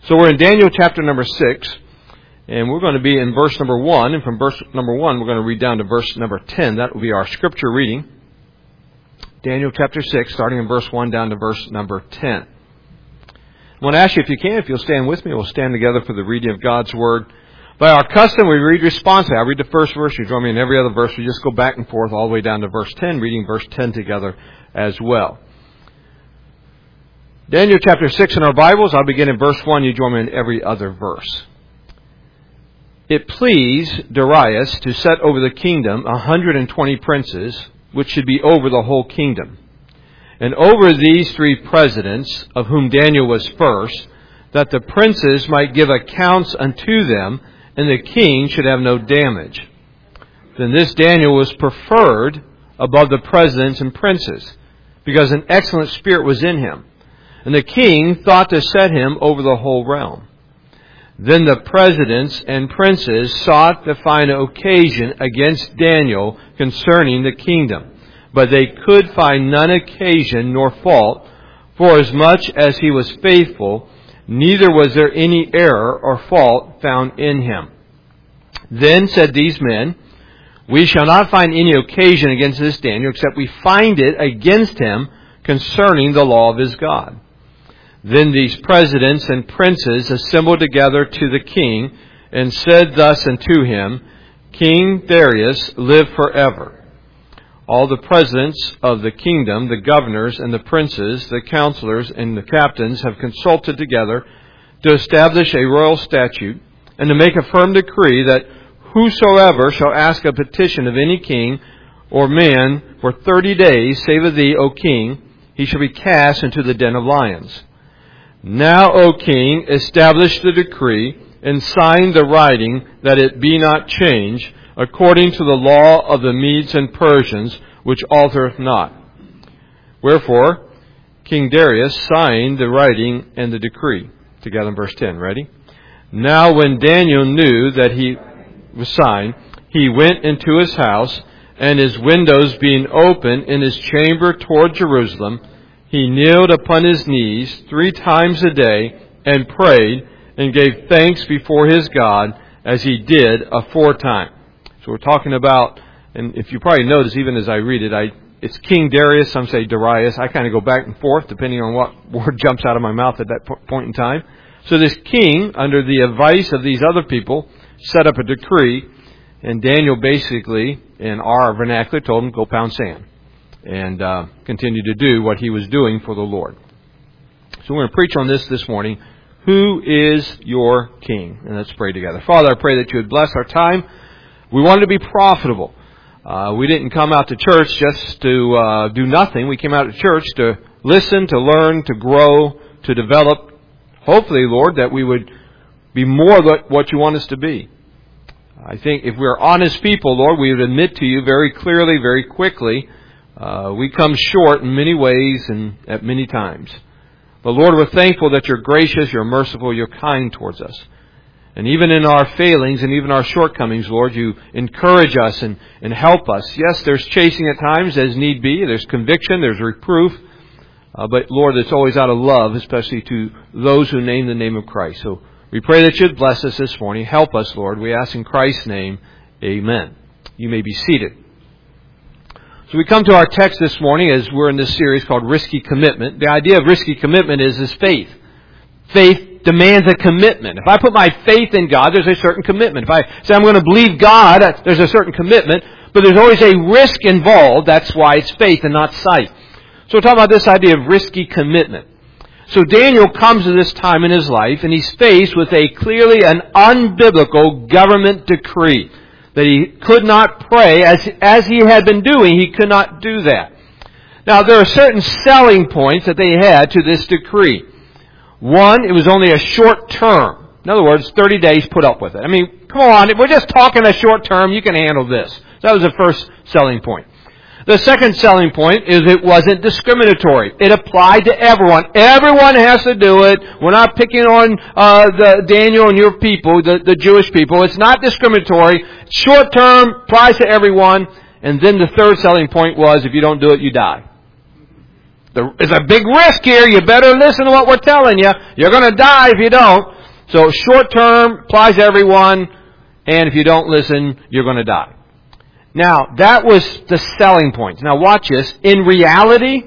So we're in Daniel chapter number 6, and we're going to be in verse number 1, and from verse number 1 we're going to read down to verse number 10. That will be our scripture reading. Daniel chapter 6, starting in verse 1 down to verse number 10. I want to ask you if you'll stand with me, we'll stand together for the reading of God's Word. By our custom, we read responsibly. I read the first verse, you join me in every other verse. We just go back and forth all the way down to verse 10, reading verse 10 together as well. Daniel chapter 6 in our Bibles, I'll begin in verse 1. You join me in every other verse. It pleased Darius to set over the kingdom 120 princes, which should be over the whole kingdom. And over these 3 presidents, of whom Daniel was first, that the princes might give accounts unto them, and the king should have no damage. Then this Daniel was preferred above the presidents and princes, because an excellent spirit was in him. And the king thought to set him over the whole realm. Then the presidents and princes sought to find an occasion against Daniel concerning the kingdom. But they could find none occasion nor fault, for as much as he was faithful, neither was there any error or fault found in him. Then said these men, we shall not find any occasion against this Daniel, except we find it against him concerning the law of his God. Then these presidents and princes assembled together to the king, and said thus unto him, King Darius, live forever. All the presidents of the kingdom, the governors and the princes, the counselors and the captains have consulted together to establish a royal statute, and to make a firm decree that whosoever shall ask a petition of any king or man for 30 days, save of thee, O king, he shall be cast into the den of lions. Now, O king, establish the decree, and sign the writing, that it be not changed, according to the law of the Medes and Persians, which altereth not. Wherefore, King Darius signed the writing and the decree. Together in verse 10. Ready? Now when Daniel knew that he was signed, he went into his house, and his windows being open in his chamber toward Jerusalem, he kneeled upon his knees 3 times a day, and prayed, and gave thanks before his God, as he did aforetime. So we're talking about, and if you probably notice, even as I read it, it's King Darius, some say Darius. I kind of go back and forth, depending on what word jumps out of my mouth at that point in time. So this king, under the advice of these other people, set up a decree, and Daniel basically, in our vernacular, told him, go pound sand, and continue to do what he was doing for the Lord. So we're going to preach on this morning. Who is your king? And let's pray together. Father, I pray that you would bless our time. We wanted to be profitable. We didn't come out to church just to do nothing. We came out to church to listen, to learn, to grow, to develop. Hopefully, Lord, that we would be more what you want us to be. I think if we're honest people, Lord, we would admit to you very clearly, very quickly, we come short in many ways and at many times. But Lord, we're thankful that you're gracious, you're merciful, you're kind towards us. And even in our failings and even our shortcomings, Lord, you encourage us and help us. Yes, there's chasing at times as need be. There's conviction, there's reproof. But Lord, it's always out of love, especially to those who name the name of Christ. So we pray that you'd bless us this morning. Help us, Lord. We ask in Christ's name, amen. You may be seated. So we come to our text this morning as we're in this series called Risky Commitment. The idea of risky commitment is faith. Faith demands a commitment. If I put my faith in God, there's a certain commitment. If I say I'm going to believe God, there's a certain commitment. But there's always a risk involved. That's why it's faith and not sight. So we're talking about this idea of risky commitment. So Daniel comes to this time in his life, and he's faced with a clearly an unbiblical government decree that he could not pray as he had been doing. He could not do that. Now, there are certain selling points that they had to this decree. One, it was only a short term. In other words, 30 days, put up with it. I mean, come on, if we're just talking a short term, you can handle this. So that was the first selling point. The second selling point is it wasn't discriminatory. It applied to everyone. Everyone has to do it. We're not picking on Daniel and your people, the Jewish people. It's not discriminatory. Short term, applies to everyone. And then the third selling point was if you don't do it, you die. There's a big risk here. You better listen to what we're telling you. You're going to die if you don't. So short term, applies to everyone, and if you don't listen, you're going to die. Now, that was the selling point. Now watch this. In reality,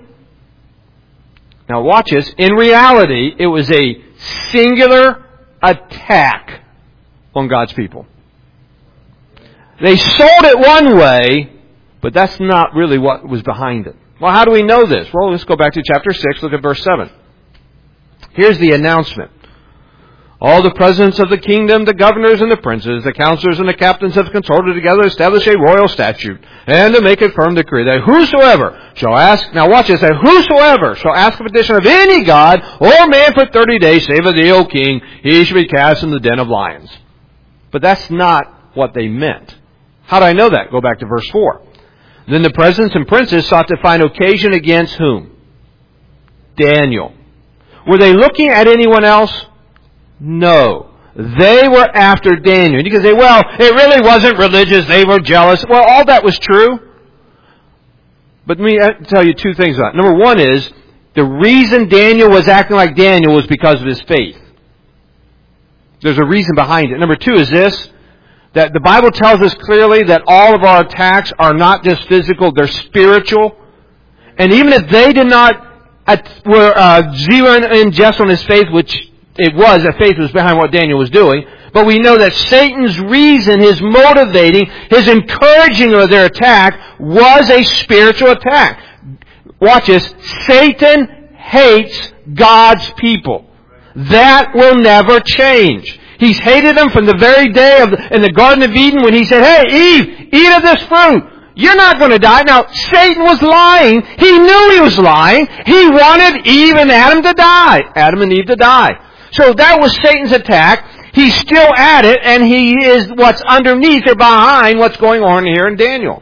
it was a singular attack on God's people. They sold it one way, but that's not really what was behind it. Well, how do we know this? Well, let's go back to chapter 6, look at verse 7. Here's the announcement. All the presidents of the kingdom, the governors and the princes, the counselors and the captains have consulted together to establish a royal statute and to make a firm decree that whosoever shall ask, now watch this, that whosoever shall ask a petition of any god or man for 30 days, save of thee, O king, he shall be cast in the den of lions. But that's not what they meant. How do I know that? Go back to verse 4. Then the presidents and princes sought to find occasion against whom? Daniel. Were they looking at anyone else? No. They were after Daniel. And you can say, well, it really wasn't religious. They were jealous. Well, all that was true. But let me tell you two things about it. Number one is, the reason Daniel was acting like Daniel was because of his faith. There's a reason behind it. Number two is this, that the Bible tells us clearly that all of our attacks are not just physical, they're spiritual. And even if they did not were zeroing in just on his faith, which it was, that faith was behind what Daniel was doing, but we know that Satan's reason, his motivating, his encouraging of their attack was a spiritual attack. Watch this. Satan hates God's people. That will never change. He's hated them from the very day in the Garden of Eden when he said, hey, Eve, eat of this fruit. You're not going to die. Now, Satan was lying. He knew he was lying. He wanted Eve and Adam to die. Adam and Eve to die. So that was Satan's attack. He's still at it, and he is what's underneath or behind what's going on here in Daniel.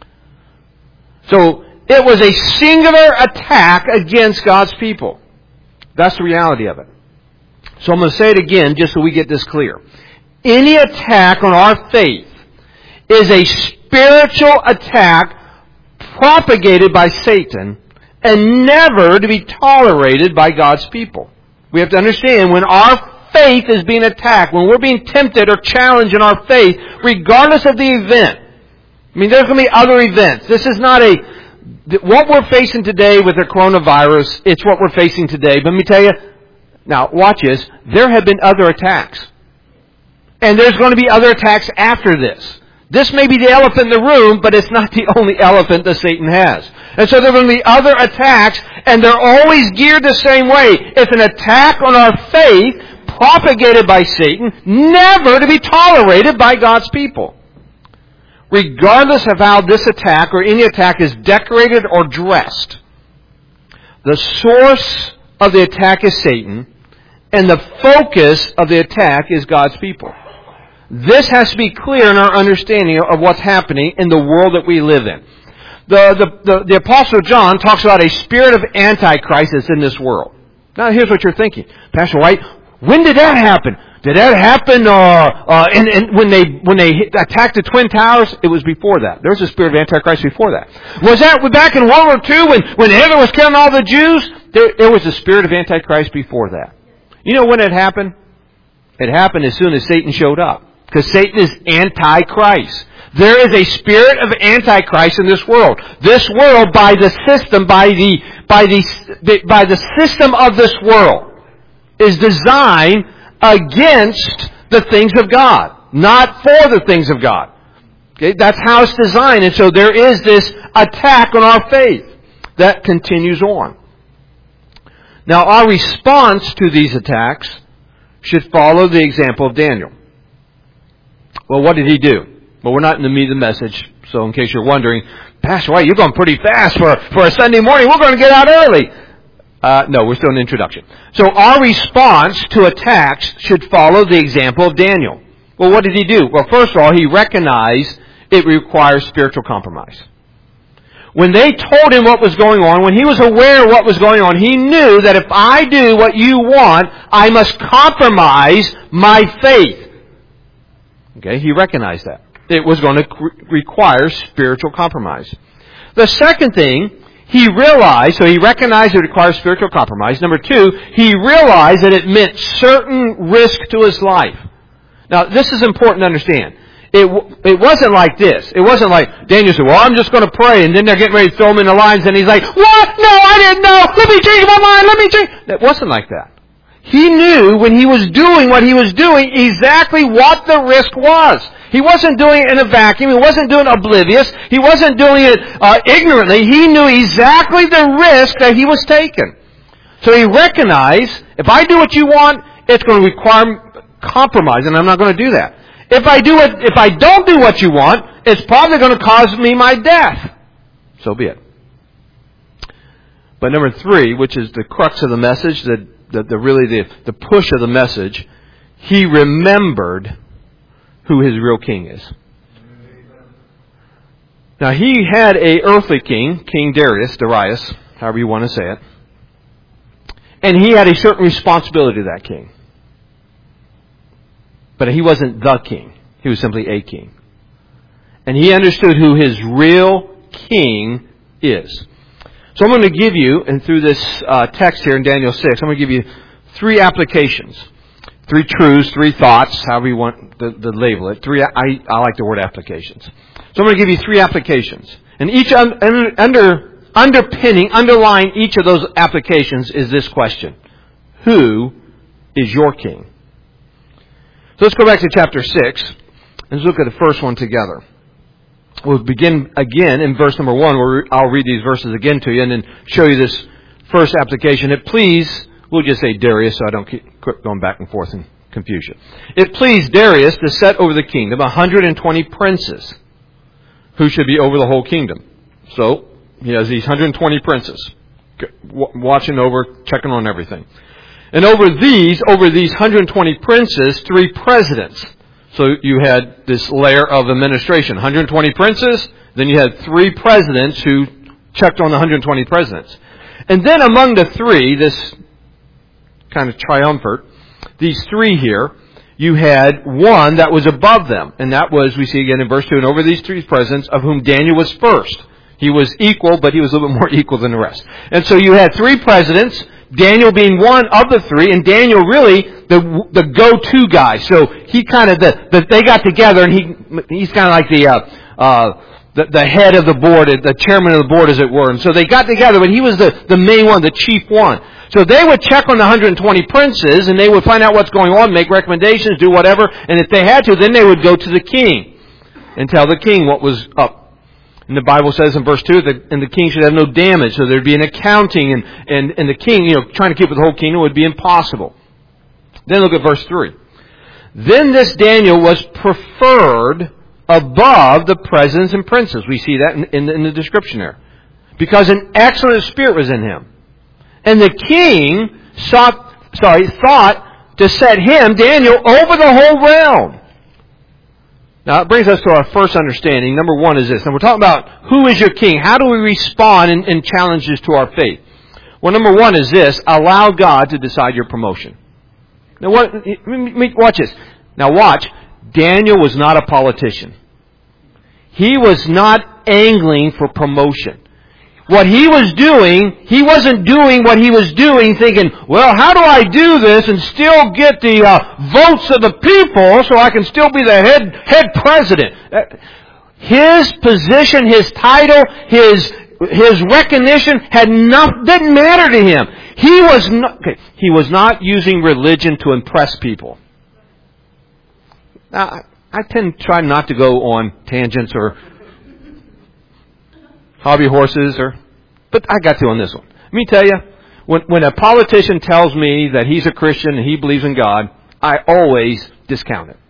So it was a singular attack against God's people. That's the reality of it. So I'm going to say it again just so we get this clear. Any attack on our faith is a spiritual attack propagated by Satan and never to be tolerated by God's people. We have to understand, when our faith is being attacked, when we're being tempted or challenged in our faith, regardless of the event, I mean, there's going to be other events. This is not what we're facing today with the coronavirus, it's what we're facing today. But let me tell you, now watch this, there have been other attacks. And there's going to be other attacks after this. This may be the elephant in the room, but it's not the only elephant that Satan has. And so there will be other attacks, and they're always geared the same way. It's an attack on our faith, propagated by Satan, never to be tolerated by God's people. Regardless of how this attack or any attack is decorated or dressed, the source of the attack is Satan, and the focus of the attack is God's people. This has to be clear in our understanding of what's happening in the world that we live in. The Apostle John talks about a spirit of Antichrist that's in this world. Now here's what you're thinking. Pastor White, when did that happen? Did that happen when they attacked the Twin Towers? It was before that. There was a spirit of Antichrist before that. Was that back in World War II when Hitler was killing all the Jews? There was a spirit of Antichrist before that. You know when it happened? It happened as soon as Satan showed up. Because Satan is Antichrist. There is a spirit of Antichrist in this world. This world, by the system of this world, is designed against the things of God, not for the things of God. Okay? That's how it's designed. And so there is this attack on our faith that continues on. Now, our response to these attacks should follow the example of Daniel. Well, what did he do? Well, we're not in the meat of the message, so in case you're wondering, Pastor White, you're going pretty fast for a Sunday morning. We're going to get out early. No, we're still in the introduction. So our response to attacks should follow the example of Daniel. Well, what did he do? Well, first of all, he recognized it requires spiritual compromise. When they told him what was going on, when he was aware of what was going on, he knew that if I do what you want, I must compromise my faith. Okay, he recognized that. It was going to require spiritual compromise. The second thing, he realized, so he recognized it requires spiritual compromise. Number two, he realized that it meant certain risk to his life. Now, this is important to understand. It wasn't like this. It wasn't like Daniel said, well, I'm just going to pray, and then they're getting ready to throw him in the lions, and he's like, what? No, I didn't know. Let me change my mind. Let me change. It wasn't like that. He knew when he was doing what he was doing exactly what the risk was. He wasn't doing it in a vacuum. He wasn't doing it oblivious. He wasn't doing it ignorantly. He knew exactly the risk that he was taking. So he recognized, if I do what you want, it's going to require compromise, and I'm not going to do that. If I don't do what you want, it's probably going to cause me my death. So be it. But number three, which is the crux of the message, the push of the message, he remembered who his real king is. Now he had a earthly king, King Darius, however you want to say it, and he had a certain responsibility to that king. But he wasn't the king. He was simply a king. And he understood who his real king is. So I'm going to give you, and through this text here in Daniel 6, I'm going to give you three applications. Three truths, three thoughts, however you want to label it. I like the word applications. So I'm going to give you three applications. And each underlying each of those applications is this question. Who is your king? So let's go back to chapter 6 and let's look at the first one together. We'll begin again in verse number 1, where I'll read these verses again to you and then show you this first application. It pleased, we'll just say Darius so I don't keep going back and forth and confuse you. It pleased Darius to set over the kingdom 120 princes who should be over the whole kingdom. So he has these 120 princes watching over, checking on everything. And over these 120 princes, 3 presidents. So you had this layer of administration. 120 princes, then you had 3 presidents who checked on the 120 presidents. And then among the 3, this kind of triumvirate, these 3 here, you had one that was above them. And that was, we see again in verse 2, and over these 3 presidents, of whom Daniel was first. He was equal, but he was a little bit more equal than the rest. And so you had 3 presidents, Daniel being one of the 3, and Daniel really the go-to guy. So he kind of they got together, and he's kind of like the head of the board, the chairman of the board, as it were. And so they got together, but he was the main one, the chief one. So they would check on the 120 princes, and they would find out what's going on, make recommendations, do whatever, and if they had to, then they would go to the king and tell the king what was up. And the Bible says in verse 2 that and the king should have no damage, so there'd be an accounting, and the king, trying to keep the whole kingdom would be impossible. Then look at verse 3. Then this Daniel was preferred above the presidents and princes. We see that in the description there. Because an excellent spirit was in him. And the king thought to set him, Daniel, over the whole realm. Now, it brings us to our first understanding. Number 1 is this. And we're talking about who is your king? How do we respond in challenges to our faith? Well, number 1 is this. Allow God to decide your promotion. Now, watch this. Now, watch. Daniel was not a politician. He was not angling for promotion. What he was doing, he wasn't doing what he was doing thinking, well, how do I do this and still get the votes of the people so I can still be the head president? His position, his title, his recognition didn't matter to him. He was not using religion to impress people. Now, I tend to try not to go on tangents or hobby horses, but I got to on this one. Let me tell you, when a politician tells me that he's a Christian and he believes in God, I always discount it.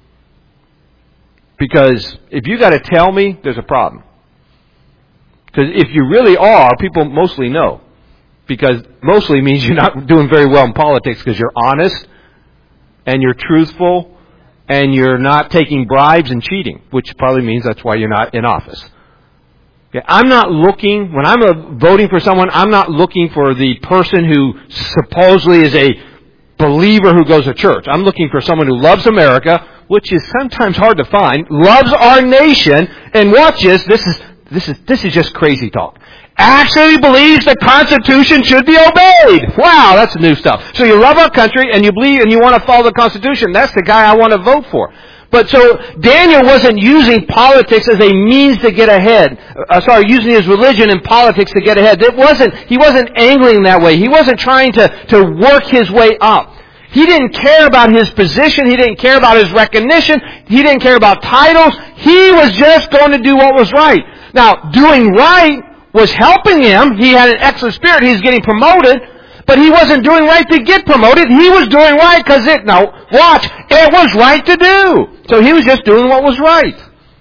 Because if you got to tell me, there's a problem. Because if you really are, people mostly know. Because mostly means you're not doing very well in politics because you're honest and you're truthful and you're not taking bribes and cheating, which probably means that's why you're not in office. Okay, I'm not looking, when I'm voting for someone, I'm not looking for the person who supposedly is a believer who goes to church. I'm looking for someone who loves America, which is sometimes hard to find, loves our nation, and watch this this is just crazy talk. Actually believes the Constitution should be obeyed. Wow, that's new stuff. So you love our country and you believe and you want to follow the Constitution. That's the guy I want to vote for. But so Daniel wasn't using politics as a means to get ahead. Using his religion and politics to get ahead. He wasn't angling that way. He wasn't trying to work his way up. He didn't care about his position. He didn't care about his recognition. He didn't care about titles. He was just going to do what was right. Now, doing right was helping him. He had an excellent spirit. He was getting promoted. But he wasn't doing right to get promoted. He was doing right because it was right to do. So he was just doing what was right.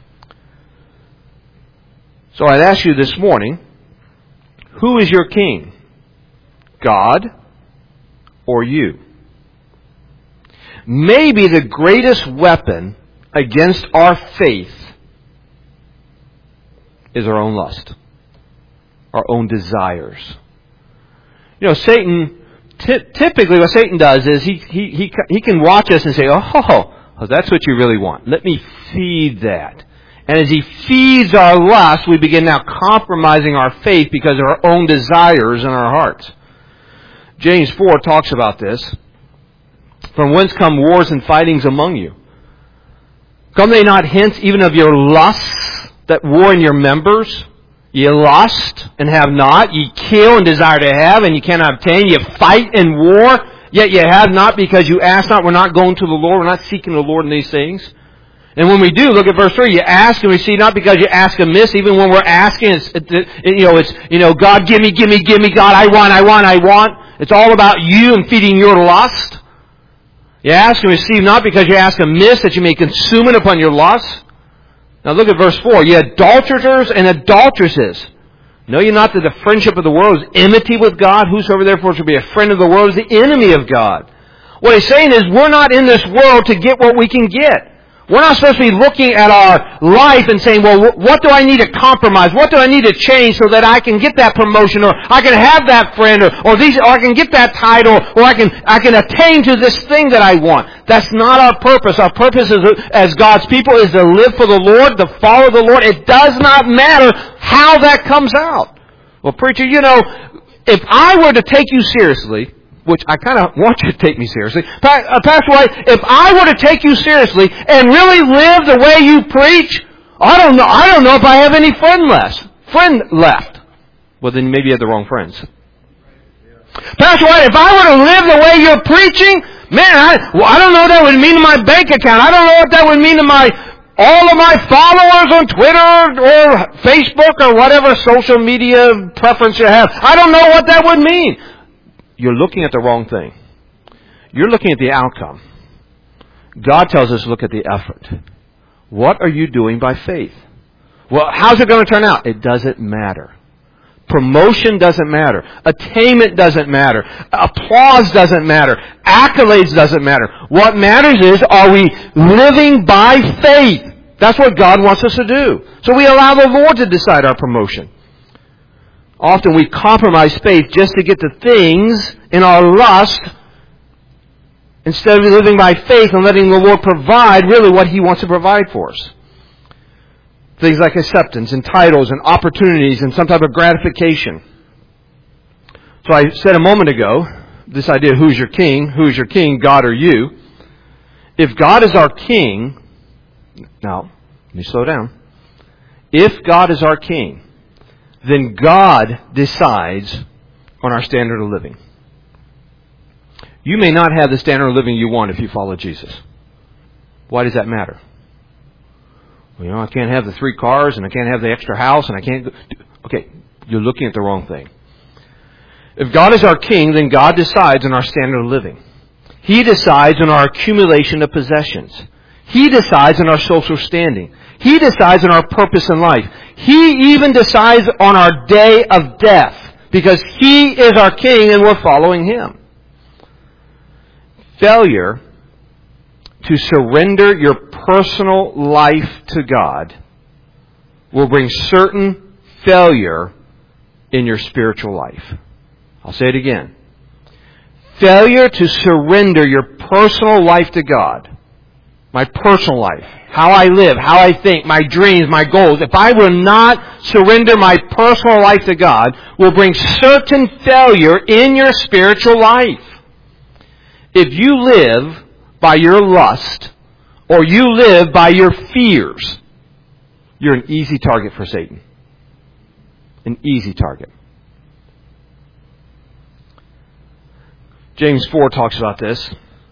So I'd ask you this morning, who is your king? God or you? Maybe the greatest weapon against our faith is our own lust, our own desires. Satan, typically what Satan does is he can watch us and say, oh, that's what you really want. Let me feed that. And as he feeds our lust, we begin now compromising our faith because of our own desires in our hearts. James 4 talks about this. From whence come wars and fightings among you? Come they not hence even of your lusts that war in your members? Ye lust and have not. Ye kill and desire to have, and ye cannot obtain. Ye fight and war, yet ye have not because you ask not. We're not going to the Lord. We're not seeking the Lord in these things. And when we do, look at verse 3. You ask and receive not because you ask amiss. Even when we're asking, it's God, give me, God, I want. It's all about you and feeding your lust. You ask and receive not because you ask amiss, that you may consume it upon your lust. Now look at verse 4. Ye adulterers and adulteresses, know ye not that the friendship of the world is enmity with God? Whosoever therefore shall be a friend of the world is the enemy of God. What he's saying is we're not in this world to get what we can get. We're not supposed to be looking at our life and saying, well, what do I need to compromise? What do I need to change so that I can get that promotion, or I can have that friend, or I can get that title, or I can attain to this thing that I want. That's not our purpose. Our purpose as God's people is to live for the Lord, to follow the Lord. It does not matter how that comes out. Well, preacher, if I were to take you seriously, which I kind of want you to take me seriously. Pastor White, if I were to take you seriously and really live the way you preach, I don't know if I have any friend left. Well, then maybe you have the wrong friends. Pastor White, if I were to live the way you're preaching, man, I don't know what that would mean to my bank account. I don't know what that would mean to all of my followers on Twitter or Facebook or whatever social media preference you have. I don't know what that would mean. You're looking at the wrong thing. You're looking at the outcome. God tells us to look at the effort. What are you doing by faith? Well, how's it going to turn out? It doesn't matter. Promotion doesn't matter. Attainment doesn't matter. Applause doesn't matter. Accolades doesn't matter. What matters is, are we living by faith? That's what God wants us to do. So we allow the Lord to decide our promotion. Often we compromise faith just to get the things in our lust instead of living by faith and letting the Lord provide really what He wants to provide for us. Things like acceptance and titles and opportunities and some type of gratification. So I said a moment ago, this idea, who's your king? Who's your king, God or you? If God is our king, now, let me slow down. If God is our king, then God decides on our standard of living. You may not have the standard of living you want if you follow Jesus. Why does that matter? Well, I can't have the 3 cars, and I can't have the extra house, and I can't... Okay, you're looking at the wrong thing. If God is our king, then God decides on our standard of living. He decides on our accumulation of possessions. He decides on our social standing. He decides on our purpose in life. He even decides on our day of death, because He is our king and we're following Him. Failure to surrender your personal life to God will bring certain failure in your spiritual life. I'll say it again. Failure to surrender your personal life to God my personal life, how I live, how I think, my dreams, my goals, if I will not surrender my personal life to God, will bring certain failure in your spiritual life. If you live by your lust, or you live by your fears, you're an easy target for Satan. An easy target. James 4 talks about this.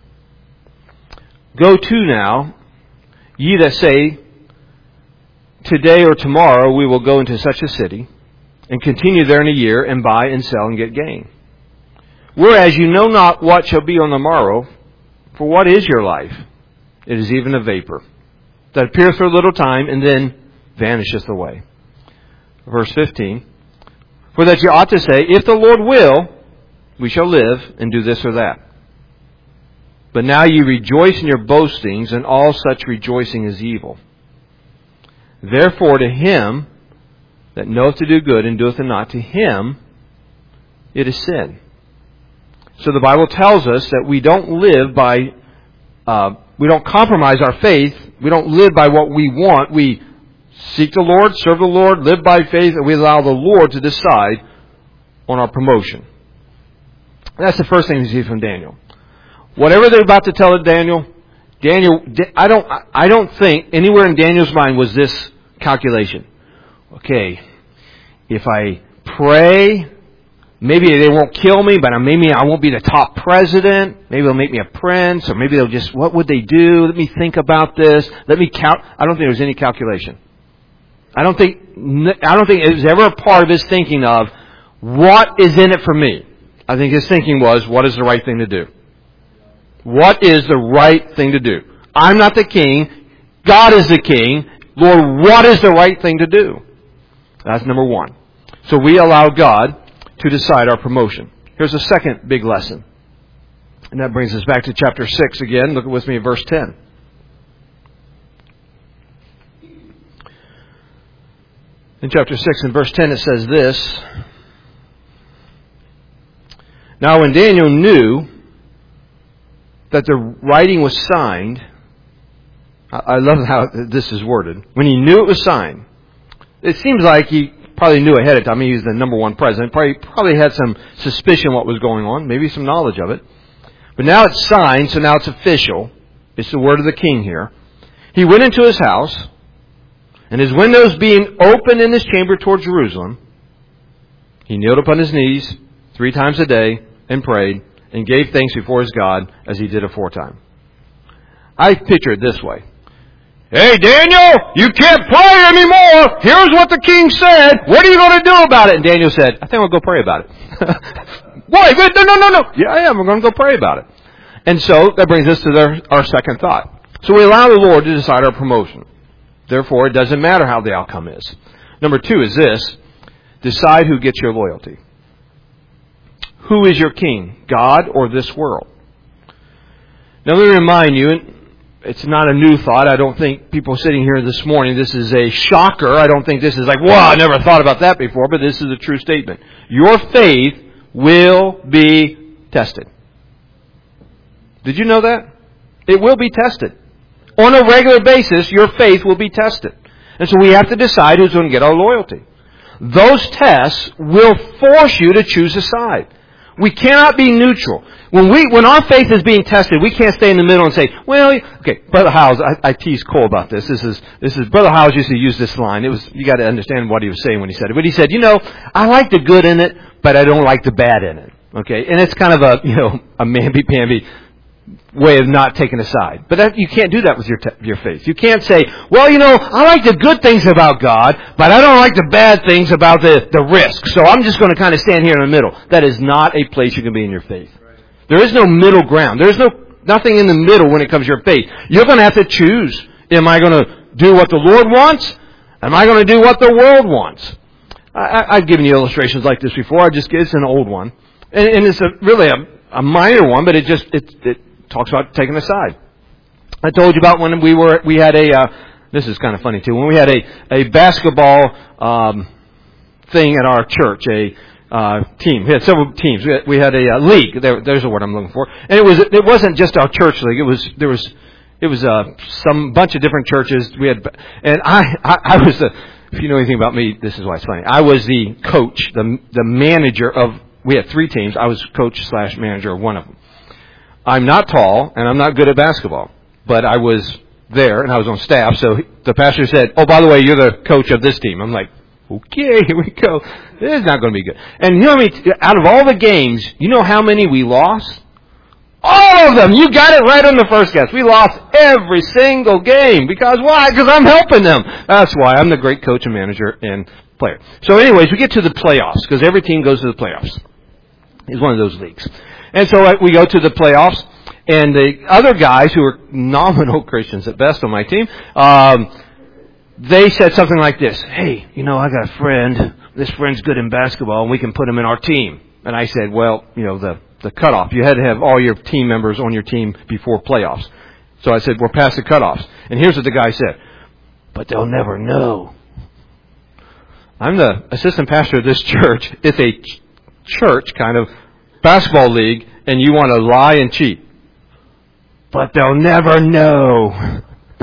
Go to now, ye that say, today or tomorrow we will go into such a city, and continue there in a year, and buy and sell and get gain. Whereas you know not what shall be on the morrow, for what is your life? It is even a vapor, that appeareth for a little time, and then vanisheth away. Verse 15, for that you ought to say, if the Lord will, we shall live and do this or that. But now ye rejoice in your boastings, and all such rejoicing is evil. Therefore to him that knoweth to do good and doeth it not, to him it is sin. So the Bible tells us that we don't live by, we don't compromise our faith. We don't live by what we want. We seek the Lord, serve the Lord, live by faith, and we allow the Lord to decide on our promotion. That's the first thing we see from Daniel. Whatever they're about to tell Daniel, I don't think anywhere in Daniel's mind was this calculation. Okay, if I pray, maybe they won't kill me, but maybe I won't be the top president. Maybe they'll make me a prince, or maybe they'll just, what would they do? Let me think about this. Let me count. I don't think there was any calculation. I don't think it was ever a part of his thinking of, what is in it for me? I think his thinking was, what is the right thing to do? What is the right thing to do? I'm not the king. God is the king. Lord, what is the right thing to do? That's number one. So we allow God to decide our promotion. Here's a second big lesson. And that brings us back to chapter 6 again. Look with me at verse 10. In chapter 6 and verse 10 it says this. Now when Daniel knew that the writing was signed, I love how this is worded. When he knew it was signed, it seems like he probably knew ahead of time. He was the number one president. Probably had some suspicion what was going on, maybe some knowledge of it. But now it's signed, so now it's official. It's the word of the king here. He went into his house, and his windows being open in his chamber toward Jerusalem, he kneeled upon his knees 3 times a day and prayed and gave thanks before his God as he did aforetime. I picture it this way. Hey, Daniel, you can't pray anymore. Here's what the king said. What are you going to do about it? And Daniel said, I think I'll go pray about it. Wait, no. Yeah, I am. I'm going to go pray about it. And so that brings us to our second thought. So we allow the Lord to decide our promotion. Therefore, it doesn't matter how the outcome is. Number 2 is this. Decide who gets your loyalty. Who is your king? God or this world? Now let me remind you, it's not a new thought. I don't think people sitting here this morning, this is a shocker. I don't think this is like, wow, I never thought about that before, but this is a true statement. Your faith will be tested. Did you know that? It will be tested. On a regular basis, your faith will be tested. And so we have to decide who's going to get our loyalty. Those tests will force you to choose a side. We cannot be neutral. When our faith is being tested, we can't stay in the middle and say, well, okay, Brother Howes, I tease Cole about this. This is Brother Howes used to use this line. You got to understand what he was saying when he said it. But he said, I like the good in it, but I don't like the bad in it. Okay? And it's kind of a mamby-pamby way of not taking a side. But you can't do that with your faith. You can't say, well, I like the good things about God, but I don't like the bad things about the risk. So I'm just going to kind of stand here in the middle. That is not a place you can be in your faith. There is no middle ground. There is nothing in the middle when it comes to your faith. You're going to have to choose. Am I going to do what the Lord wants? Am I going to do what the world wants? I've given you illustrations like this before. it's an old one. And it's really a minor one, but it talks about taking a side. I told you about when we had this is kind of funny too, when we had a basketball thing at our church, team. We had several teams. We had a league. There's a word I'm looking for. And it wasn't just our church league. It was some bunch of different churches. We had, and I was the. If you know anything about me, this is why it's funny. I was the coach, the manager of. We had 3 teams. I was coach/manager of one of them. I'm not tall and I'm not good at basketball, but I was there and I was on staff. So the pastor said, "Oh, by the way, you're the coach of this team." I'm like, "Okay, here we go. This is not going to be good." And you know, out of all the games, you know how many we lost? All of them. You got it right on the first guess. We lost every single game. Because why? Because I'm helping them. That's why. I'm the great coach and manager and player. So anyways, we get to the playoffs because every team goes to the playoffs. It's one of those leagues. And so we go to the playoffs, and the other guys who are nominal Christians at best on my team, they said something like this: "Hey, you know, I got a friend. This friend's good in basketball, and we can put him in our team." And I said, "Well, you know, the cutoff. You had to have all your team members on your team before playoffs." So I said, "We're past the cutoffs." And here's what the guy said: "But they'll never know." I'm the assistant pastor of this church. It's a church kind of basketball league, and you want to lie and cheat. But they'll never know.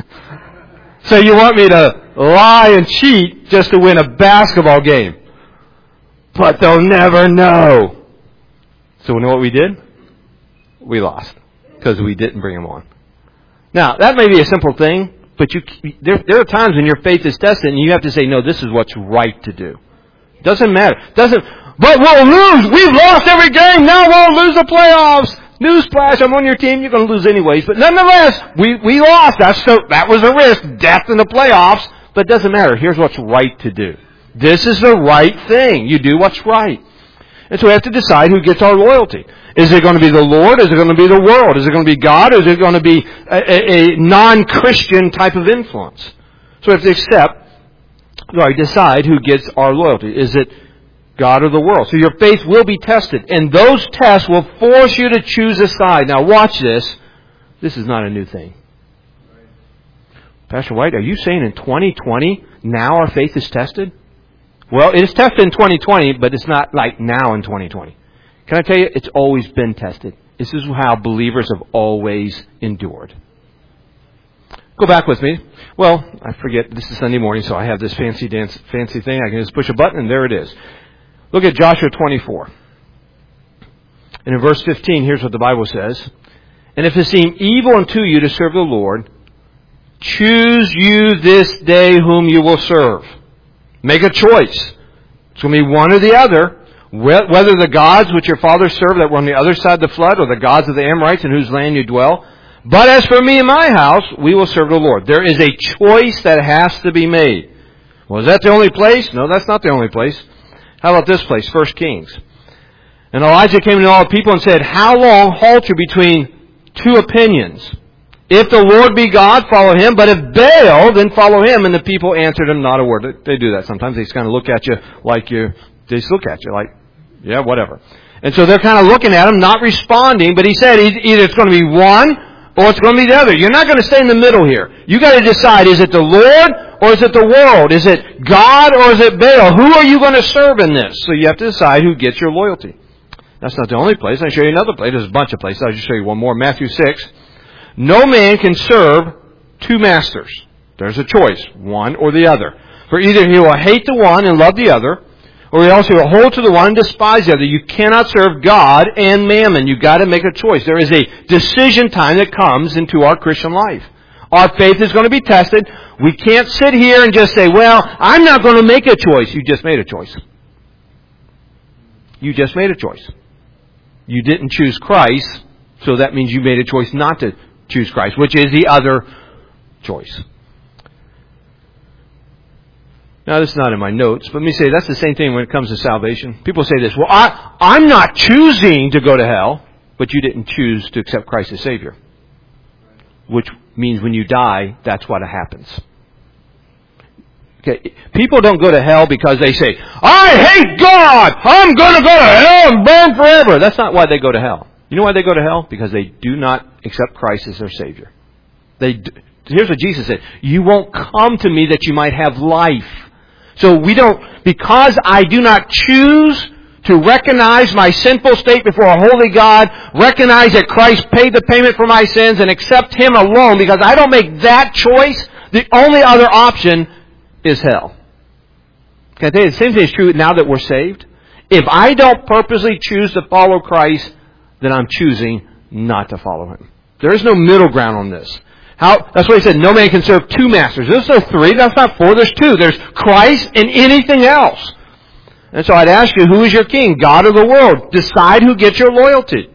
So you want me to lie and cheat just to win a basketball game. But they'll never know. So you know what we did? We lost. Because we didn't bring them on. Now, that may be a simple thing, but there are times when your faith is tested and you have to say, no, this is what's right to do. Doesn't matter. But we'll lose. We've lost every game. Now we'll lose the playoffs. Newsflash, I'm on your team. You're going to lose anyways. But nonetheless, we lost. That was a risk. Death in the playoffs. But it doesn't matter. Here's what's right to do. This is the right thing. You do what's right. And so we have to decide who gets our loyalty. Is it going to be the Lord? Is it going to be the world? Is it going to be God? Or is it going to be a non-Christian type of influence? So we have to decide who gets our loyalty. Is it God or the world? So your faith will be tested. And those tests will force you to choose a side. Now watch this. This is not a new thing. Pastor White, are you saying in 2020 now our faith is tested? Well, it is tested in 2020, but it's not like now in 2020. Can I tell you, it's always been tested. This is how believers have always endured. Go back with me. Well, I forget, this is Sunday morning, so I have this fancy thing. I can just push a button and there it is. Look at Joshua 24. And in verse 15, here's what the Bible says. "And if it seem evil unto you to serve the Lord, choose you this day whom you will serve." Make a choice. It's going to be one or the other. Whether the gods which your fathers served that were on the other side of the flood, or the gods of the Amorites in whose land you dwell. But as for me and my house, we will serve the Lord. There is a choice that has to be made. Well, is that the only place? No, that's not the only place. How about this place, 1 Kings? "And Elijah came to all the people and said, How long halt you between two opinions? If the Lord be God, follow him. But if Baal, then follow him. And the people answered him not a word." They do that sometimes. They just kind of look at you like they just look at you like, yeah, whatever. And so they're kind of looking at him, not responding. But he said either it's going to be one or it's going to be the other. You're not going to stay in the middle here. You got to decide, is it the Lord or is it the world? Is it God or is it Baal? Who are you going to serve in this? So you have to decide who gets your loyalty. That's not the only place. I'll show you another place. There's a bunch of places. I'll just show you one more. Matthew 6. "No man can serve two masters." There's a choice, one or the other. "For either he will hate the one and love the other, or he also will hold to the one and despise the other. You cannot serve God and mammon." You've got to make a choice. There is a decision time that comes into our Christian life. Our faith is going to be tested. We can't sit here and just say, well, I'm not going to make a choice. You just made a choice. You just made a choice. You didn't choose Christ, so that means you made a choice not to choose Christ, which is the other choice. Now, this is not in my notes, but let me say that's the same thing when it comes to salvation. People say this, well, I'm not choosing to go to hell, but you didn't choose to accept Christ as Savior. Which means when you die, that's what happens. Okay, people don't go to hell because they say, I hate God! I'm going to go to hell and burn forever! That's not why they go to hell. You know why they go to hell? Because they do not accept Christ as their Savior. Here's what Jesus said. You won't come to me that you might have life. So because I do not choose to recognize my sinful state before a holy God, recognize that Christ paid the payment for my sins, and accept Him alone, because I don't make that choice, the only other option is hell. Can I tell you, the same thing is true now that we're saved. If I don't purposely choose to follow Christ, then I'm choosing not to follow Him. There is no middle ground on this. That's why He said, no man can serve two masters. There's no three, that's not four, there's two. There's Christ and anything else. And so I'd ask you, who is your king, God or the world? Decide who gets your loyalty.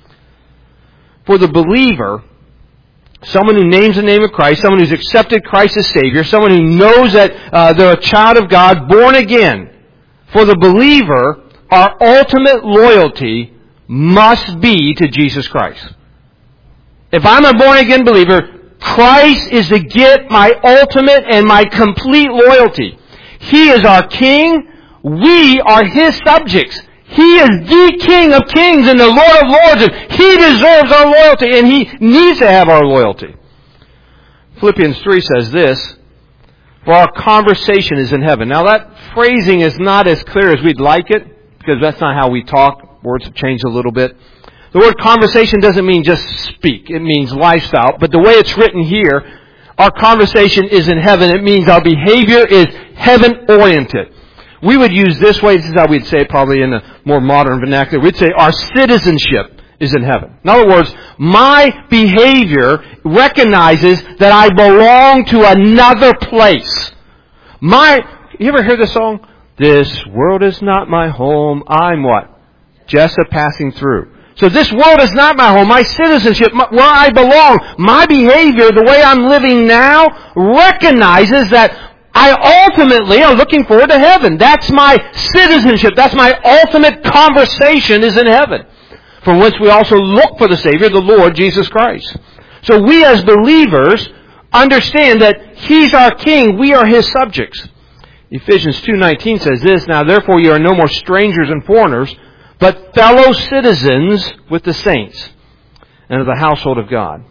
For the believer, someone who names the name of Christ, someone who's accepted Christ as Savior, someone who knows that they're a child of God, born again. For the believer, our ultimate loyalty must be to Jesus Christ. If I'm a born again believer, Christ is to get my ultimate and my complete loyalty. He is our King. We are His subjects. He is the King of kings and the Lord of lords, and He deserves our loyalty, and He needs to have our loyalty. Philippians 3 says this, for our conversation is in heaven. Now that phrasing is not as clear as we'd like it, because that's not how we talk. Words have changed a little bit. The word conversation doesn't mean just speak. It means lifestyle. But the way it's written here, our conversation is in heaven. It means our behavior is heaven-oriented. We would use this way, this is how we'd say it probably in a more modern vernacular. We'd say our citizenship is in heaven. In other words, my behavior recognizes that I belong to another place. You ever hear this song? This world is not my home. I'm what? Just a passing through. So this world is not my home. My citizenship, where I belong, my behavior, the way I'm living now, recognizes that I ultimately am looking forward to heaven. That's my citizenship. That's my ultimate conversation is in heaven. From whence we also look for the Savior, the Lord Jesus Christ. So we as believers understand that He's our King. We are His subjects. Ephesians 2:19 says this, now therefore you are no more strangers and foreigners, but fellow citizens with the saints and of the household of God.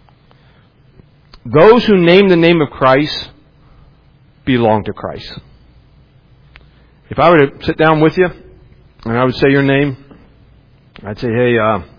Those who name the name of Christ belong to Christ. If I were to sit down with you and I would say your name, I'd say, hey,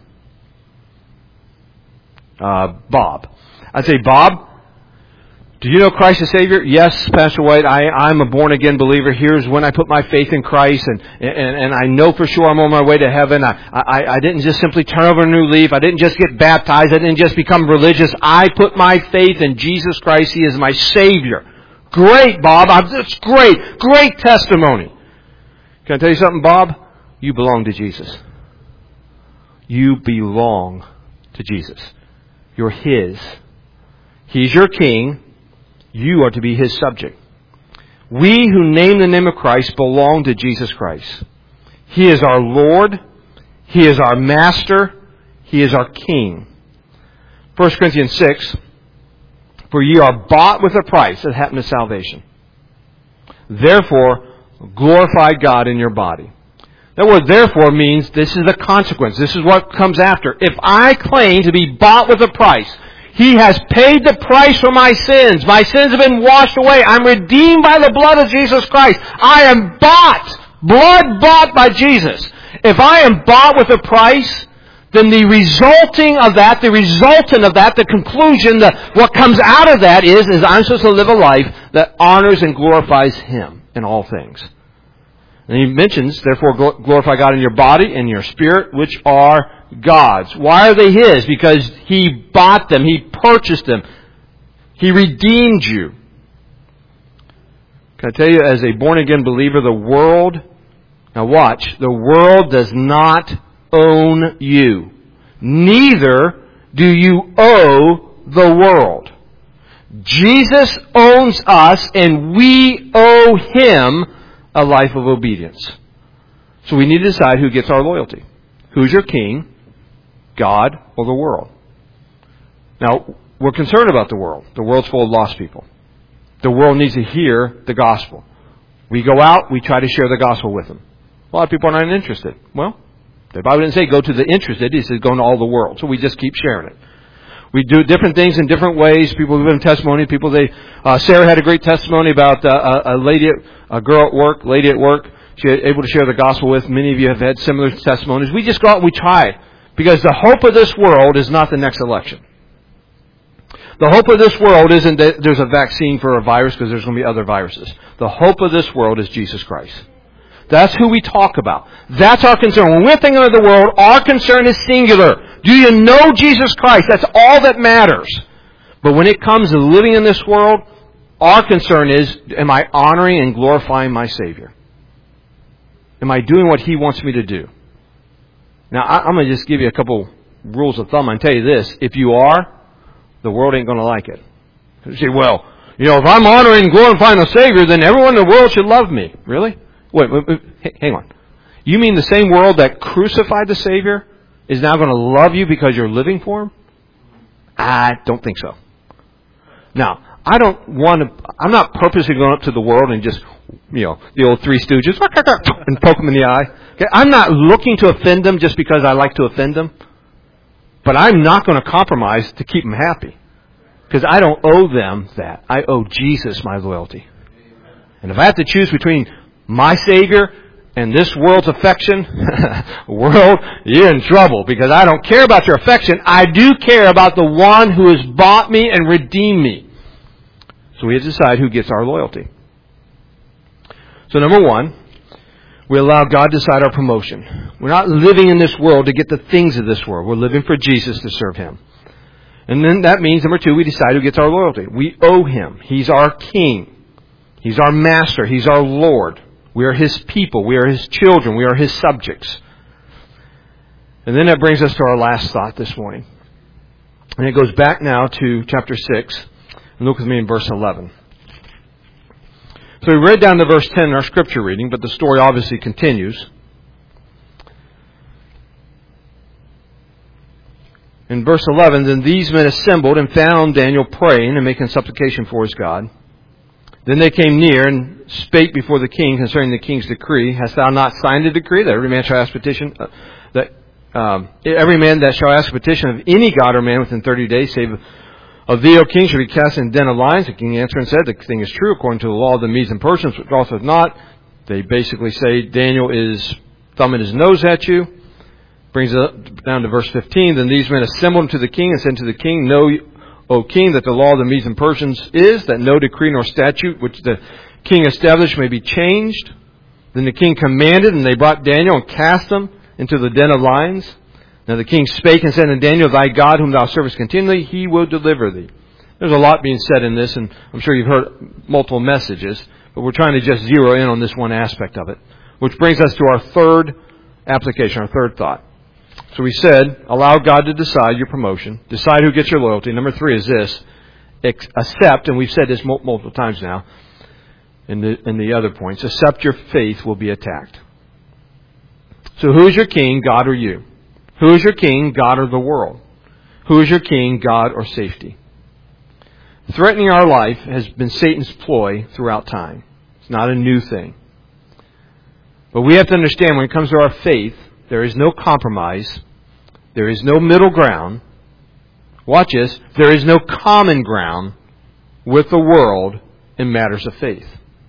Bob. I'd say, Bob, do you know Christ as Savior? Yes, Pastor White, I'm a born-again believer. Here's when I put my faith in Christ, and I know for sure I'm on my way to heaven. I didn't just simply turn over a new leaf. I didn't just get baptized. I didn't just become religious. I put my faith in Jesus Christ. He is my Savior. Great, Bob. That's great. Great testimony. Can I tell you something, Bob? You belong to Jesus. You belong to Jesus. You're His. He's your King. You are to be His subject. We who name the name of Christ belong to Jesus Christ. He is our Lord. He is our Master. He is our King. 1 Corinthians 6, for ye are bought with a price. That happened to salvation. Therefore, glorify God in your body. That word therefore means this is the consequence. This is what comes after. If I claim to be bought with a price, He has paid the price for my sins. My sins have been washed away. I'm redeemed by the blood of Jesus Christ. I am bought, blood bought by Jesus. If I am bought with a price, then the resultant of that, the conclusion, what comes out of that is I'm supposed to live a life that honors and glorifies Him in all things. And He mentions, therefore, glorify God in your body and your spirit, which are God's. Why are they His? Because He bought them. He purchased them. He redeemed you. Can I tell you, as a born-again believer, the world does not own you. Neither do you owe the world. Jesus owns us, and we owe Him a life of obedience. So we need to decide who gets our loyalty. Who's your king? God or the world? Now, we're concerned about the world. The world's full of lost people. The world needs to hear the gospel. We go out, we try to share the gospel with them. A lot of people are not interested. Well, the Bible didn't say go to the interested. It says go into all the world. So we just keep sharing it. We do different things in different ways. People who have testimony. Sarah had a great testimony about a lady at work. able to share the gospel with. Many of you have had similar testimonies. We just go out and we try it. Because the hope of this world is not the next election. The hope of this world isn't that there's a vaccine for a virus, because there's going to be other viruses. The hope of this world is Jesus Christ. That's who we talk about. That's our concern. When we're thinking of the world, our concern is singular. Do you know Jesus Christ? That's all that matters. But when it comes to living in this world, our concern is, am I honoring and glorifying my Savior? Am I doing what He wants me to do? Now, I'm going to just give you a couple rules of thumb and tell you this. If you are, the world ain't going to like it. You say, well, if I'm honoring and glorifying the Savior, then everyone in the world should love me. Really? Wait, hang on. You mean the same world that crucified the Savior is now going to love you because you're living for Him? I don't think so. Now, I'm not purposely going up to the world and just, the old Three Stooges, and poke them in the eye. Okay? I'm not looking to offend them just because I like to offend them. But I'm not going to compromise to keep them happy. Because I don't owe them that. I owe Jesus my loyalty. And if I have to choose between my Savior and this world's affection, world, you're in trouble. Because I don't care about your affection. I do care about the one who has bought me and redeemed me. So we have to decide who gets our loyalty. So number one, we allow God to decide our promotion. We're not living in this world to get the things of this world. We're living for Jesus to serve Him. And then that means, number two, we decide who gets our loyalty. We owe Him. He's our King. He's our Master. He's our Lord. We are His people. We are His children. We are His subjects. And then that brings us to our last thought this morning. And it goes back now to chapter 6. And look with me in verse 11. So we read down to verse 10 in our scripture reading, but the story obviously continues. In verse 11, then these men assembled and found Daniel praying and making supplication for his God. Then they came near and spake before the king concerning the king's decree. Hast thou not signed a decree that every man shall ask petition, every man that shall ask a petition of any god or man within 30 days, save of thee, O king, shall be cast in the den of lions? The king answered and said, the thing is true according to the law of the Medes and Persians, which also is not. They basically say Daniel is thumbing his nose at you. Brings it down to verse 15. Then these men assembled to the king and said to the king, know, O king, that the law of the Medes and Persians is that no decree nor statute which the king established may be changed. Then the king commanded, and they brought Daniel and cast him into the den of lions. Now the king spake and said unto Daniel, thy God whom thou servest continually, He will deliver thee. There's a lot being said in this, and I'm sure you've heard multiple messages, but we're trying to just zero in on this one aspect of it, which brings us to our third application, our third thought. So we said, allow God to decide your promotion, decide who gets your loyalty. Number 3 is this, accept, and we've said this multiple times now in the other points, accept your faith will be attacked. So who is your king, God or you? Who is your king, God or the world? Who is your king, God or safety? Threatening our life has been Satan's ploy throughout time. It's not a new thing. But we have to understand when it comes to our faith, there is no compromise. There is no middle ground. Watch this. There is no common ground with the world in matters of faith.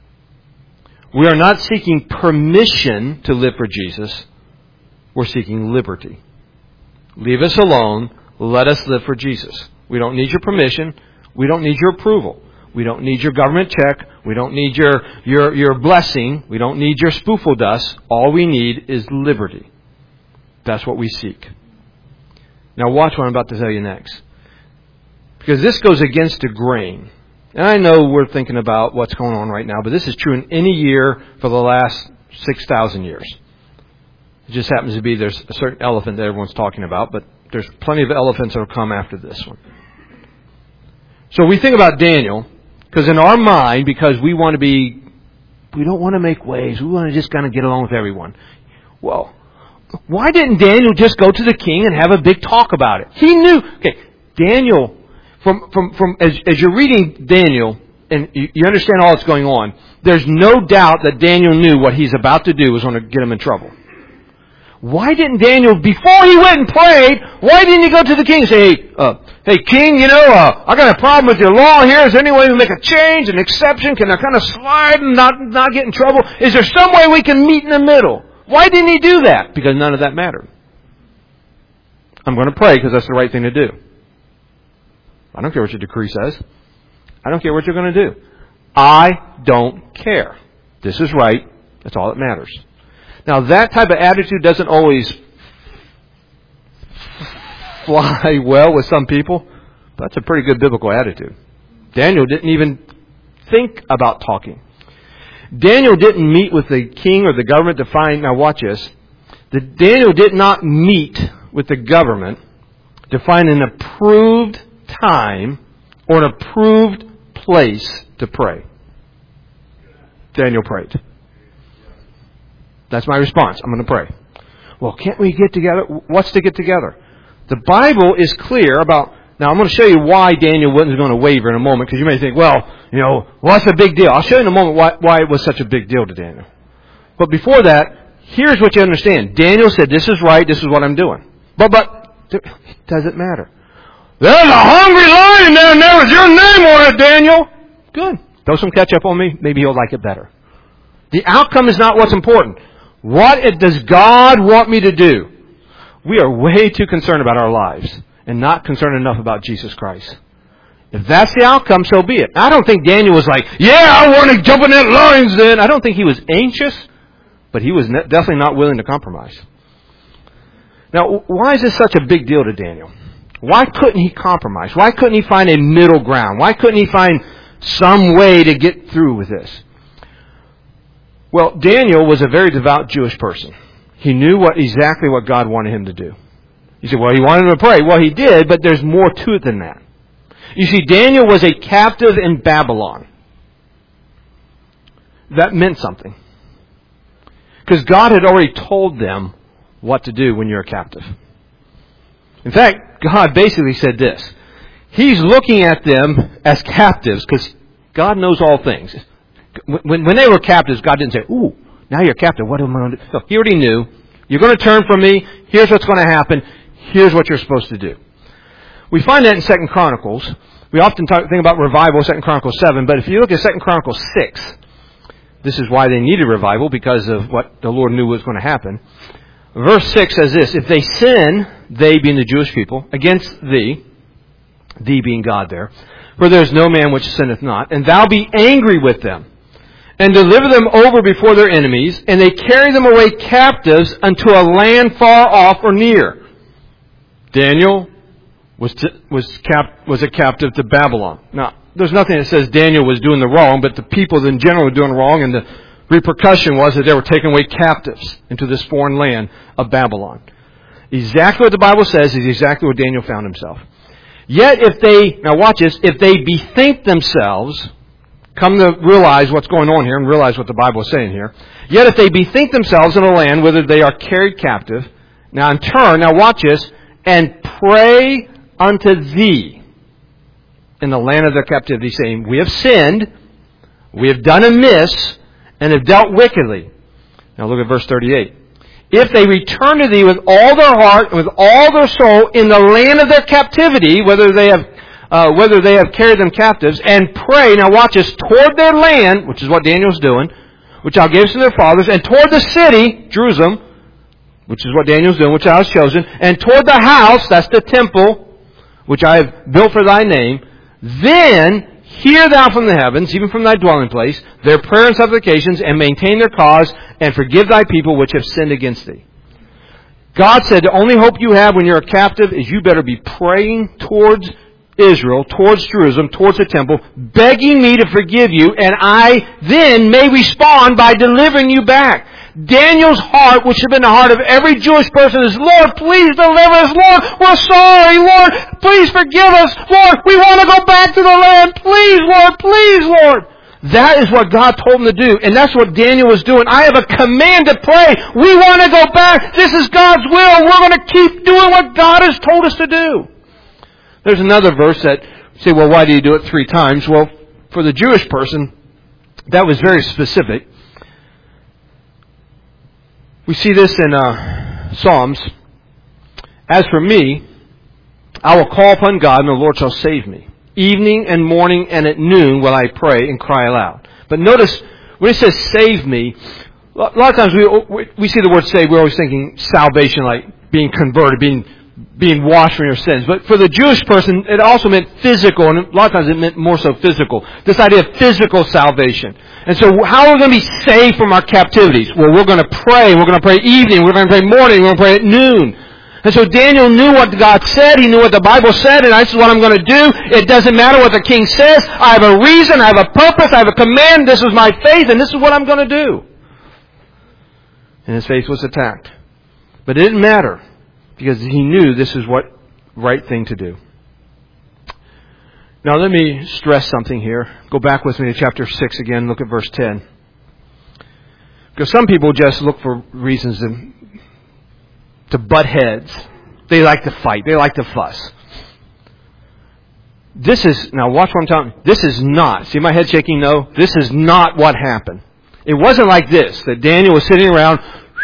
We are not seeking permission to live for Jesus. We're seeking liberty. Leave us alone. Let us live for Jesus. We don't need your permission. We don't need your approval. We don't need your government check. We don't need your blessing. We don't need your spoofle dust. All we need is liberty. That's what we seek. Now watch what I'm about to tell you next. Because this goes against the grain. And I know we're thinking about what's going on right now, but this is true in any year for the last 6,000 years. It just happens to be there's a certain elephant that everyone's talking about, but there's plenty of elephants that will come after this one. So we think about Daniel, because in our mind, because we don't want to make waves, we want to just kind of get along with everyone. Well, why didn't Daniel just go to the king and have a big talk about it? He knew. Okay, Daniel, as you're reading Daniel, and you understand all that's going on, there's no doubt that Daniel knew what he's about to do was going to get him in trouble. Why didn't Daniel, before he went and prayed, why didn't he go to the king and say, hey, hey, king, I got a problem with your law here. Is there any way we make a change, an exception? Can I kind of slide and not get in trouble? Is there some way we can meet in the middle? Why didn't he do that? Because none of that mattered. I'm going to pray because that's the right thing to do. I don't care what your decree says. I don't care what you're going to do. I don't care. This is right. That's all that matters. Now, that type of attitude doesn't always fly well with some people. But that's a pretty good biblical attitude. Daniel didn't even think about talking. Daniel didn't meet with the king or the government to find... Now, watch this. Daniel did not meet with the government to find an approved time or an approved place to pray. Daniel prayed. That's my response. I'm going to pray. Well, can't we get together? What's to get together? The Bible is clear about... Now, I'm going to show you why Daniel wasn't going to waver in a moment, because you may think, what's the big deal? I'll show you in a moment why it was such a big deal to Daniel. But before that, here's what you understand. Daniel said, this is right, this is what I'm doing. But does it matter? There's a hungry lion down there with your name on it, Daniel. Good. Throw some ketchup on me. Maybe he'll like it better. The outcome is not what's important. What does God want me to do? We are way too concerned about our lives and not concerned enough about Jesus Christ. If that's the outcome, so be it. I don't think Daniel was like, I want to jump in that lion's den. I don't think he was anxious, but he was definitely not willing to compromise. Now, why is this such a big deal to Daniel? Why couldn't he compromise? Why couldn't he find a middle ground? Why couldn't he find some way to get through with this? Well, Daniel was a very devout Jewish person. He knew exactly what God wanted him to do. You say, he wanted him to pray. Well, he did, but there's more to it than that. You see, Daniel was a captive in Babylon. That meant something. Because God had already told them what to do when you're a captive. In fact, God basically said this. He's looking at them as captives because God knows all things. When they were captives, God didn't say, ooh, now you're a captive. What am I going to do? No, He already knew. You're going to turn from me. Here's what's going to happen. Here's what you're supposed to do. We find that in 2 Chronicles. We often think about revival, 2 Chronicles 7. But if you look at 2 Chronicles 6, this is why they needed revival, because of what the Lord knew was going to happen. Verse 6 says this, if they sin, they being the Jewish people, against thee being God there, for there is no man which sinneth not, and thou be angry with them, and deliver them over before their enemies, and they carry them away captives unto a land far off or near. Daniel was a captive to Babylon. Now, there's nothing that says Daniel was doing the wrong, but the people in general were doing wrong, and the repercussion was that they were taken away captives into this foreign land of Babylon. Exactly what the Bible says is exactly what Daniel found himself. Yet now watch this, if they bethink themselves, come to realize what's going on here and realize what the Bible is saying here. Yet if they bethink themselves in a land whither they are carried captive, now in turn, now watch this, and pray unto thee in the land of their captivity, saying, we have sinned, we have done amiss, and have dealt wickedly. Now look at verse 38. If they return to thee with all their heart and with all their soul in the land of their captivity, whether they have carried them captives, and pray, now watch this, toward their land, which is what Daniel's doing, which I'll give to their fathers, and toward the city, Jerusalem, which is what Daniel's doing, which I was chosen, and toward the house, that's the temple, which I have built for thy name, then hear thou from the heavens, even from thy dwelling place, their prayer and supplications, and maintain their cause, and forgive thy people which have sinned against thee. God said the only hope you have when you're a captive is you better be praying towards Israel, towards Jerusalem, towards the temple, begging me to forgive you, and I then may respond by delivering you back. Daniel's heart, which should have been the heart of every Jewish person, is, Lord, please deliver us. Lord, we're sorry. Lord, please forgive us. Lord, we want to go back to the land. Please, Lord, please, Lord. That is what God told him to do, and that's what Daniel was doing. I have a command to pray. We want to go back. This is God's will. We're going to keep doing what God has told us to do. There's another verse that you say, well, why do you do it 3 times? Well, for the Jewish person, that was very specific. We see this in Psalms. As for me, I will call upon God, and the Lord shall save me. Evening and morning and at noon will I pray and cry aloud. But notice, when it says save me, a lot of times we see the word save, we're always thinking salvation, like being converted, being washed from your sins. But for the Jewish person, it also meant physical, and a lot of times it meant more so physical. This idea of physical salvation. And so how are we going to be saved from our captivities? Well, we're going to pray. We're going to pray evening. We're going to pray morning. We're going to pray at noon. And so Daniel knew what God said. He knew what the Bible said. And this is what I'm going to do. It doesn't matter what the king says. I have a reason. I have a purpose. I have a command. This is my faith. And this is what I'm going to do. And his faith was attacked. But it didn't matter, because he knew this is what right thing to do. Now let me stress something here. Go back with me to chapter 6 again. Look at verse 10. Because some people just look for reasons to butt heads. They like to fight. They like to fuss. Now watch what I'm telling you. This is not, see my head shaking? No. This is not what happened. It wasn't like this, that Daniel was sitting around,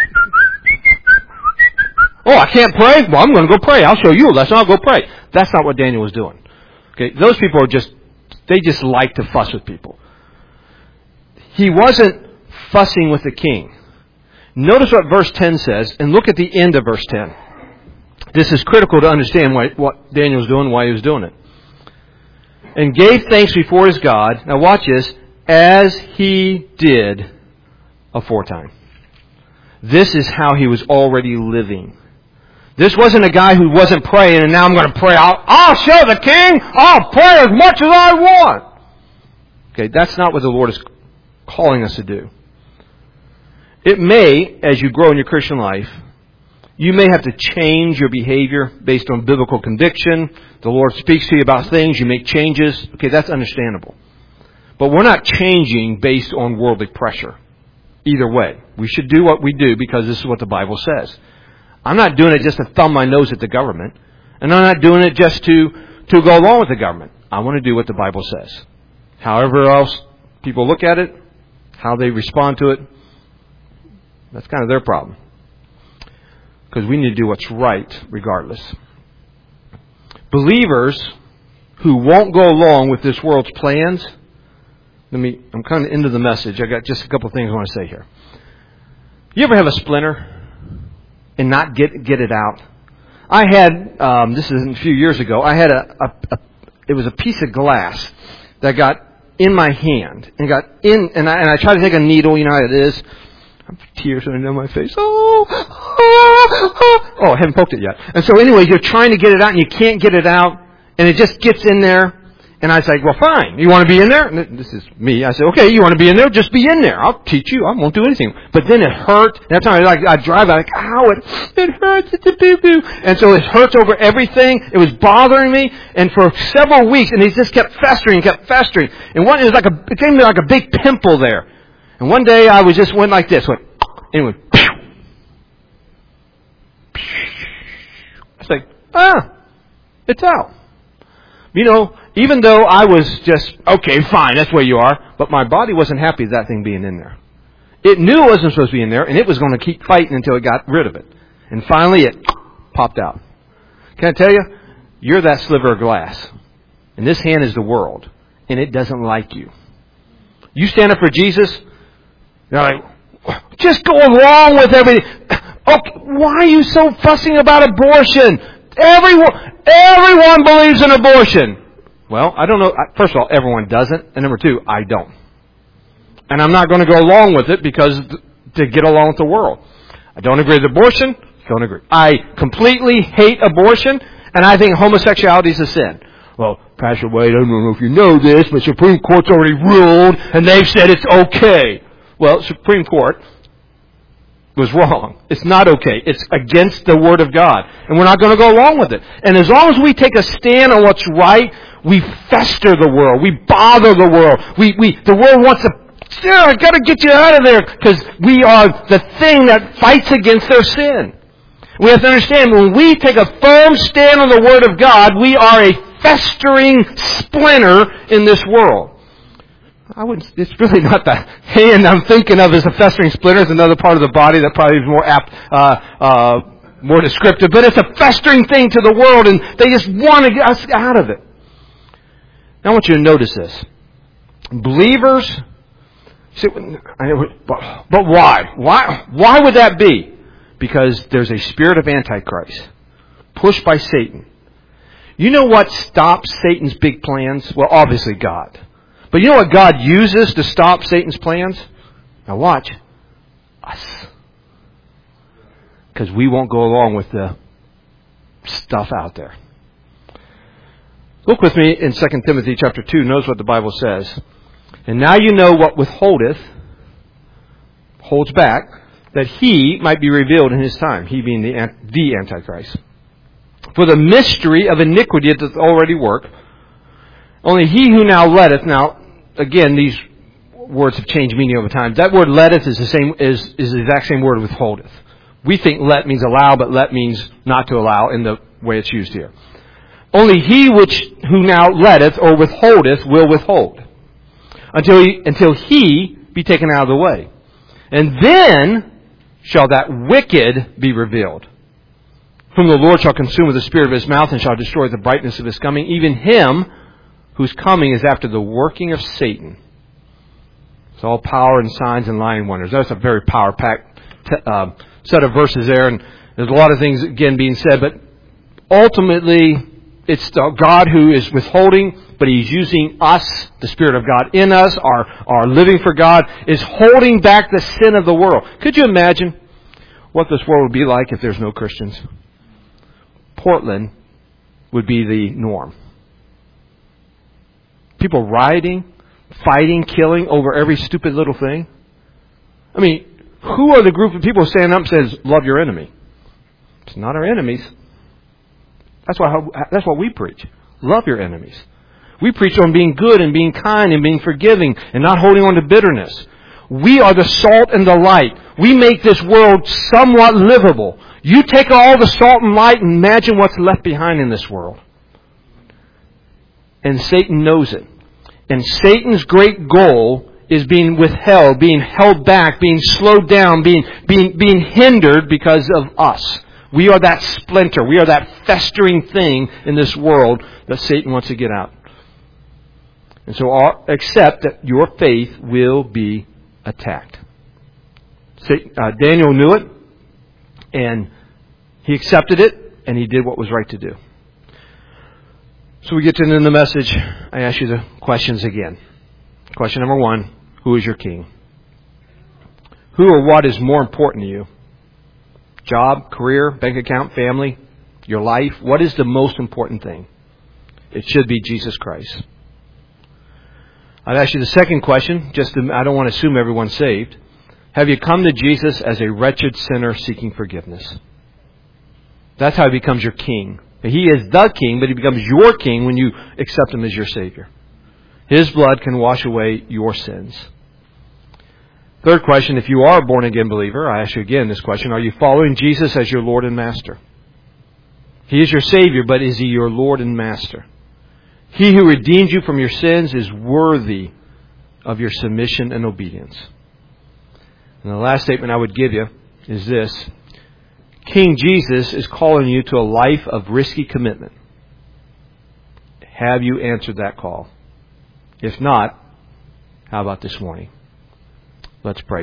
oh, I can't pray? Well, I'm going to go pray. I'll show you a lesson. I'll go pray. That's not what Daniel was doing. Okay, those people they just like to fuss with people. He wasn't fussing with the king. Notice what verse 10 says, and look at the end of verse 10. This is critical to understand what Daniel was doing, why he was doing it. And gave thanks before his God. Now watch this. As he did aforetime. This is how he was already living. This wasn't a guy who wasn't praying, and now I'm going to pray. I'll show the king. I'll pray as much as I want. Okay, that's not what the Lord is calling us to do. It may, as you grow in your Christian life, you may have to change your behavior based on biblical conviction. The Lord speaks to you about things. You make changes. Okay, that's understandable. But we're not changing based on worldly pressure. Either way. We should do what we do because this is what the Bible says. I'm not doing it just to thumb my nose at the government. And I'm not doing it just to go along with the government. I want to do what the Bible says. However else people look at it, how they respond to it, that's kind of their problem. Because we need to do what's right regardless. Believers who won't go along with this world's plans, I'm kind of into the message. I got just a couple of things I want to say here. You ever have a splinter and not get it out? I had, this is a few years ago, I had it was a piece of glass that got in my hand and I tried to take a needle, you know how it is. Tears running down my face. Oh, I haven't poked it yet. And so anyways, you're trying to get it out and you can't get it out and it just gets in there. And I say, well, fine. You want to be in there? And this is me. I said, okay, you want to be in there? Just be in there. I'll teach you. I won't do anything. But then it hurt. And that time I drive, I'm like, ow, it hurts. It's a boo-boo. And so it hurts over everything. It was bothering me. And for several weeks, and it just kept festering. And it became like a big pimple there. And one day I went like this. And it went, I was like, it's out. You know, even though I was just, okay, fine, that's where you are, but my body wasn't happy with that thing being in there. It knew it wasn't supposed to be in there, and it was going to keep fighting until it got rid of it. And finally, it popped out. Can I tell you? You're that sliver of glass. And this hand is the world, and it doesn't like you. You stand up for Jesus, you're like, just go along with everything. Okay, why are you so fussing about abortion? Everyone believes in abortion. Well, I don't know. First of all, everyone doesn't. And number two, I don't. And I'm not going to go along with it because to get along with the world. I don't agree with abortion. Don't agree. I completely hate abortion. And I think homosexuality is a sin. Well, Pastor Wade, I don't know if you know this, but Supreme Court's already ruled and they've said it's okay. Well, Supreme Court was wrong. It's not okay. It's against the Word of God. And we're not going to go along with it. And as long as we take a stand on what's right, we fester the world. We bother the world. The world wants to, I got to get you out of there because we are the thing that fights against their sin. We have to understand when we take a firm stand on the Word of God, we are a festering splinter in this world. It's really not the hand I'm thinking of as a festering splinter. It's another part of the body that probably is more apt more descriptive, but it's a festering thing to the world, and they just want to get us out of it. Now I want you to notice this. Believers, but why? Why would that be? Because there's a spirit of Antichrist pushed by Satan. You know what stops Satan's big plans? Well, obviously God. But you know what God uses to stop Satan's plans? Now watch. Us. Because we won't go along with the stuff out there. Look with me in 2 Timothy chapter 2. Notice what the Bible says. And now you know what withholdeth, holds back, that he might be revealed in his time. He being the Antichrist. For the mystery of iniquity doth already work. Only he who now letteth. Now, again, these words have changed meaning over time. That word letteth is the exact same word withholdeth. We think let means allow, but let means not to allow in the way it's used here. Only he who now letteth or withholdeth will withhold until he be taken out of the way. And then shall that wicked be revealed, whom the Lord shall consume with the spirit of his mouth and shall destroy the brightness of his coming, even him whose coming is after the working of Satan. It's all power and signs and lying wonders. That's a very power-packed set of verses there, and there's a lot of things, again, being said, but ultimately, it's God who is withholding, but He's using us, the Spirit of God in us, our living for God, is holding back the sin of the world. Could you imagine what this world would be like if there's no Christians? Portland would be the norm. People rioting, fighting, killing over every stupid little thing. I mean, who are the group of people who stand up and says, love your enemy? It's not our enemies. That's what we preach. Love your enemies. We preach on being good and being kind and being forgiving and not holding on to bitterness. We are the salt and the light. We make this world somewhat livable. You take all the salt and light and imagine what's left behind in this world. And Satan knows it. And Satan's great goal is being withheld, being held back, being slowed down, being hindered because of us. We are that splinter. We are that festering thing in this world that Satan wants to get out. And so accept that your faith will be attacked. Daniel knew it, and he accepted it, and he did what was right to do. So we get to the end of the message. I ask you the questions again. Question number 1, who is your king? Who or what is more important to you? Job, career, bank account, family, your life? What is the most important thing? It should be Jesus Christ. I'd ask you the second question, I don't want to assume everyone's saved. Have you come to Jesus as a wretched sinner seeking forgiveness? That's how He becomes your king. He is the king, but He becomes your king when you accept Him as your Savior. His blood can wash away your sins. Third question, if you are a born-again believer, I ask you again this question, are you following Jesus as your Lord and Master? He is your Savior, but is He your Lord and Master? He who redeemed you from your sins is worthy of your submission and obedience. And the last statement I would give you is this. King Jesus is calling you to a life of risky commitment. Have you answered that call? If not, how about this morning? Let's pray.